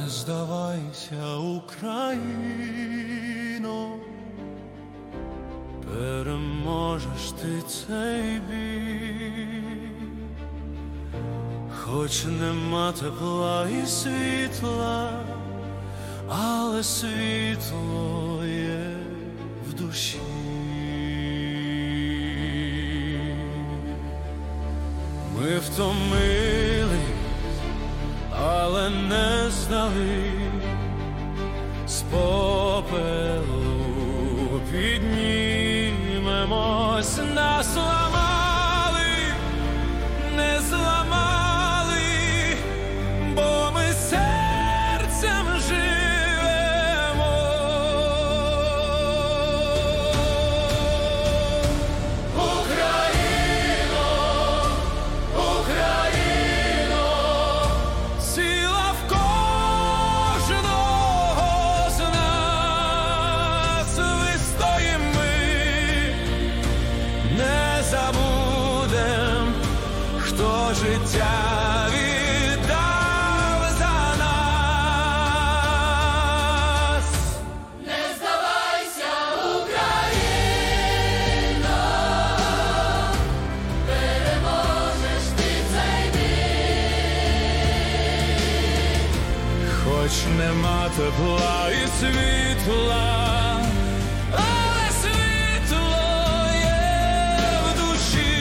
Не здавайся, Україно, переможеш ти цей бій. Хоч нема тепла і світла, але світло є в душі. Ми втомились, але не здали, з попелу піднімемось. Нас ламали, не зламали, бо ми серцем живемо. Україно, Україно, сила в кожного з нас. Вистоїм ми, не забудем, хто життя віддав за нас. Не здавайся, Україно, переможеш ти цей бій. Хоч нема тепла і світла, але світло є в душі.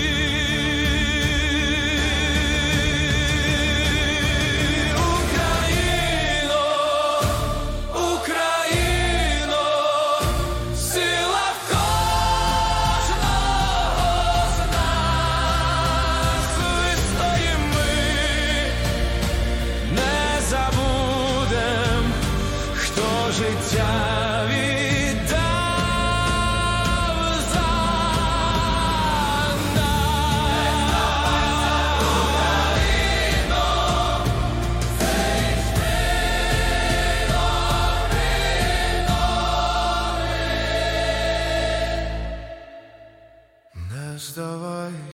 Україно, Україно, сила в кожного з нас. Вистоїм ми, не забудем, хто життя віддав за нас. Не здавайся.